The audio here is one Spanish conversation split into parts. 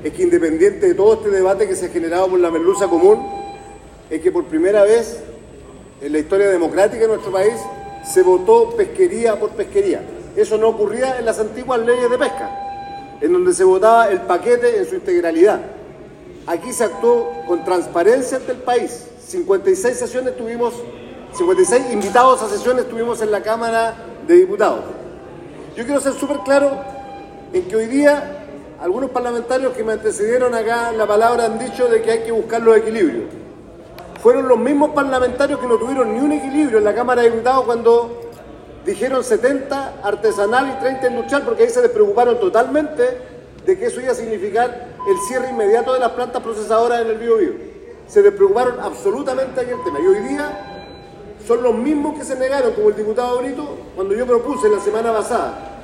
es que independiente de todo este debate que se ha generado por la merluza común, es que por primera vez en la historia democrática de nuestro país se votó pesquería por pesquería. Eso no ocurría en las antiguas leyes de pesca, en donde se votaba el paquete en su integralidad. Aquí se actuó con transparencia ante el país. 56 sesiones tuvimos, 56 invitados a sesiones tuvimos en la Cámara de Diputados. Yo quiero ser súper claro en que hoy día algunos parlamentarios que me antecedieron acá en la palabra han dicho de que hay que buscar los equilibrios. Fueron los mismos parlamentarios que no tuvieron ni un equilibrio en la Cámara de Diputados cuando dijeron 70 artesanal y 30 industrial, porque ahí se despreocuparon totalmente de que eso iba a significar el cierre inmediato de las plantas procesadoras en el Biobío. Se despreocuparon absolutamente aquel tema. Y hoy día son los mismos que se negaron, como el diputado Brito, cuando yo propuse la semana pasada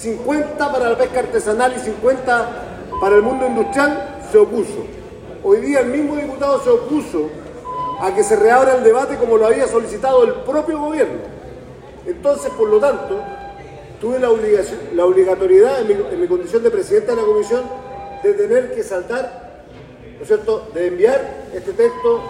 50 para la pesca artesanal y 50 para el mundo industrial, se opuso. Hoy día el mismo diputado se opuso a que se reabra el debate como lo había solicitado el propio gobierno. Entonces, por lo tanto, tuve la obligatoriedad en mi condición de presidente de la comisión de tener que saltar, ¿no es cierto?, de enviar este texto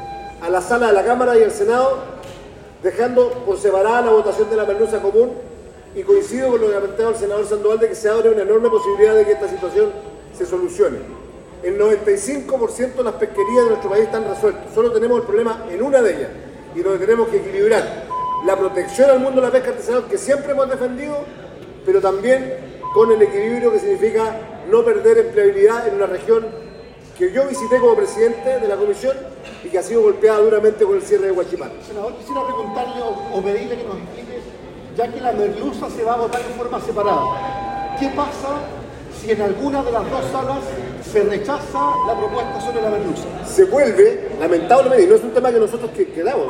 a la sala de la Cámara y al Senado, dejando por separada la votación de la merluza común, y coincido con lo que ha planteado el senador Sandoval de que se abre una enorme posibilidad de que esta situación se solucione. El 95% de las pesquerías de nuestro país están resueltas, solo tenemos el problema en una de ellas, y donde tenemos que equilibrar la protección al mundo de la pesca artesanal que siempre hemos defendido, pero también con el equilibrio que significa no perder empleabilidad en una región que yo visité como presidente de la comisión y que ha sido golpeada duramente con el cierre de Huachipato. Senador, quisiera preguntarle o pedirle que nos explique, ya que la merluza se va a votar en forma separada, ¿qué pasa si en alguna de las dos salas se rechaza la propuesta sobre la merluza? Se vuelve, lamentablemente, y no es un tema que nosotros quedamos,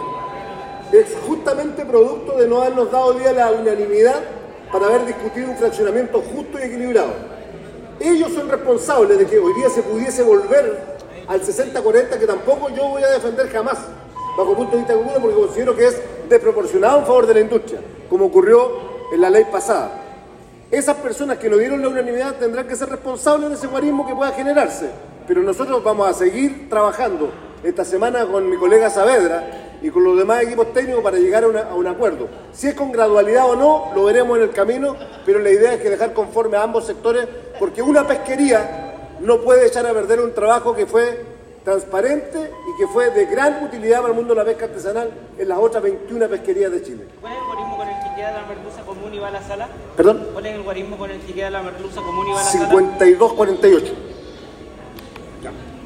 es justamente producto de no habernos dado hoy día la unanimidad para haber discutido un fraccionamiento justo y equilibrado. Ellos son responsables de que hoy día se pudiese volver al 60-40, que tampoco yo voy a defender jamás, bajo punto de vista común, porque considero que es desproporcionado en favor de la industria, como ocurrió en la ley pasada. Esas personas que no dieron la unanimidad tendrán que ser responsables de ese guarismo que pueda generarse, pero nosotros vamos a seguir trabajando esta semana con mi colega Saavedra y con los demás equipos técnicos para llegar a un acuerdo. Si es con gradualidad o no, lo veremos en el camino, pero la idea es que dejar conforme a ambos sectores, porque una pesquería no puede echar a perder un trabajo que fue transparente y que fue de gran utilidad para el mundo de la pesca artesanal en las otras 21 pesquerías de Chile. ¿Cuál es el algoritmo con el que queda la merluza común y va a la sala? ¿Perdón? ¿Cuál es el algoritmo con el que queda la merluza común y va a la sala? 52-48. Ya.